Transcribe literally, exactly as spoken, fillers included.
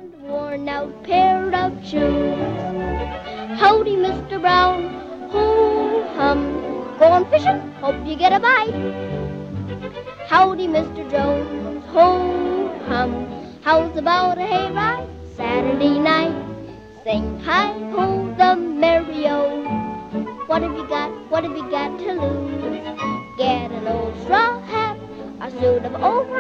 and a worn-out pair of shoes. Howdy, Mister Brown, ho-hum, going fishing, hope you get a bite. Howdy, Mister Jones, ho-hum, how's about a hayride Saturday night? Sing hi-ho the merry-o. What have you got, what have you got to lose? Get an old straw hat, a suit of over